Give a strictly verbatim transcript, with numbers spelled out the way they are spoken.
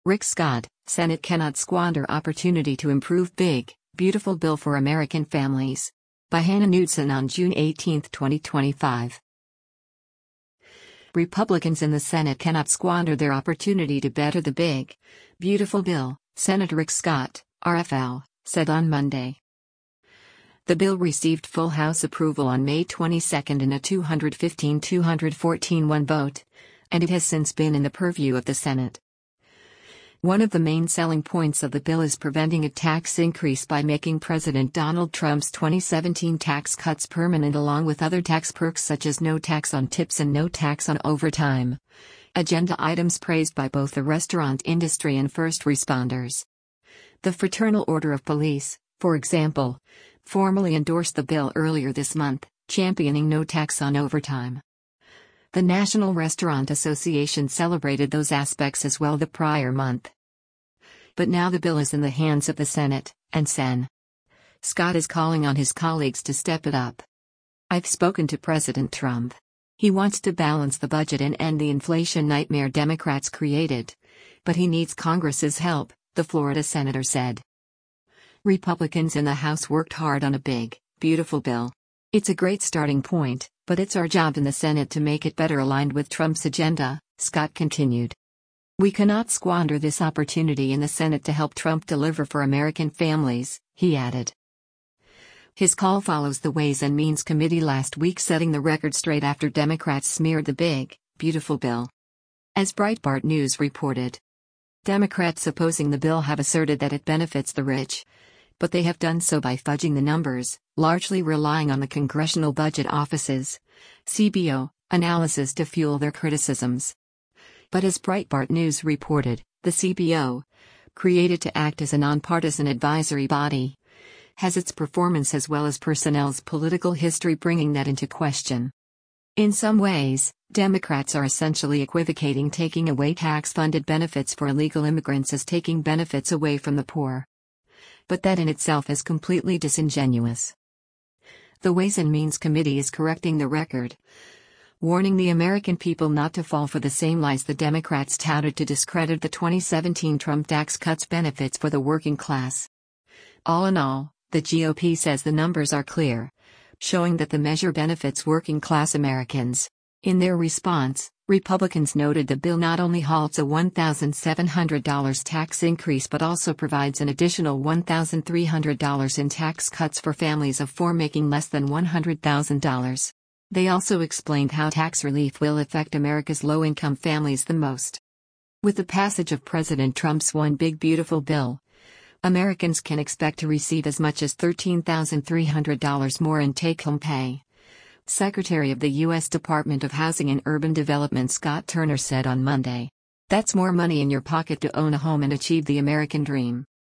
Rick Scott, Senate cannot squander opportunity to improve big, beautiful bill for American families. By Hannah Knudsen on June eighteenth, twenty twenty-five. Republicans in the Senate cannot squander their opportunity to better the big, beautiful bill, Senator Rick Scott, R F L, said on Monday. The bill received full House approval on May twenty-second in a two hundred fifteen to two hundred fourteen one vote, and it has since been in the purview of the Senate. One of the main selling points of the bill is preventing a tax increase by making President Donald Trump's twenty seventeen tax cuts permanent, along with other tax perks such as no tax on tips and no tax on overtime. Agenda items praised by both the restaurant industry and first responders. The Fraternal Order of Police, for example, formally endorsed the bill earlier this month, championing no tax on overtime. The National Restaurant Association celebrated those aspects as well the prior month. But now the bill is in the hands of the Senate, and Sen. Scott is calling on his colleagues to step it up. "I've spoken to President Trump. He wants to balance the budget and end the inflation nightmare Democrats created. But he needs Congress's help," the Florida senator said. Republicans in the House worked hard on a big, beautiful bill. "It's a great starting point, but it's our job in the Senate to make it better aligned with Trump's agenda," Scott continued. "We cannot squander this opportunity in the Senate to help Trump deliver for American families," he added. His call follows the Ways and Means Committee last week setting the record straight after Democrats smeared the big, beautiful bill. As Breitbart News reported, Democrats opposing the bill have asserted that it benefits the rich, but they have done so by fudging the numbers, largely relying on the Congressional Budget Office's C B O analysis to fuel their criticisms. But as Breitbart News reported, the C B O, created to act as a nonpartisan advisory body, has its performance as well as personnel's political history bringing that into question. In some ways, Democrats are essentially equivocating taking away tax-funded benefits for illegal immigrants as taking benefits away from the poor. But that in itself is completely disingenuous. The Ways and Means Committee is correcting the record, warning the American people not to fall for the same lies the Democrats touted to discredit the twenty seventeen Trump tax cuts benefits for the working class. All in all, the G O P says the numbers are clear, showing that the measure benefits working-class Americans. In their response, Republicans noted the bill not only halts a one thousand seven hundred dollars tax increase but also provides an additional one thousand three hundred dollars in tax cuts for families of four making less than one hundred thousand dollars. They also explained how tax relief will affect America's low-income families the most. With the passage of President Trump's One Big Beautiful Bill, Americans can expect to receive as much as thirteen thousand three hundred dollars more in take-home pay. Secretary of the U S Department of Housing and Urban Development Scott Turner said on Monday. "That's more money in your pocket to own a home and achieve the American dream."